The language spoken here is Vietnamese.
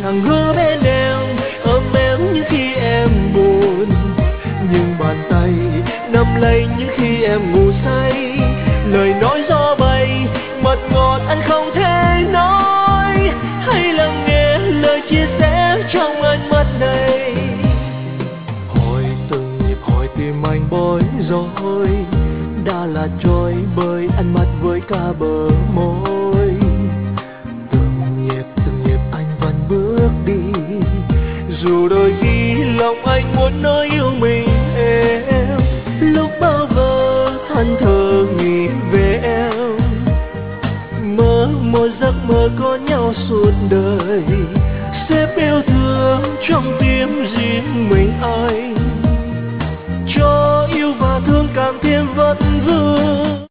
chẳng hứa bên em ôm em những khi em buồn, nhưng bàn tay nắm lấy những khi em ngủ say. Lời nói gió bay mật ngọt anh không thể nói, hãy lắng nghe lời chia sẻ trong ánh mắt này. Hỏi từng nhịp hỏi tim anh bối rối, đã là trôi bời ánh mắt với cả bờ môi. Từng nhịp anh vẫn bước đi, dù đôi khi lòng anh muốn nói yêu mình em. Lúc bơ vơ than thở nghĩ về em, mơ một giấc mơ có nhau suốt đời, xếp yêu thương trong tim riêng mình anh, cho yêu và thương càng thêm vất vưởng.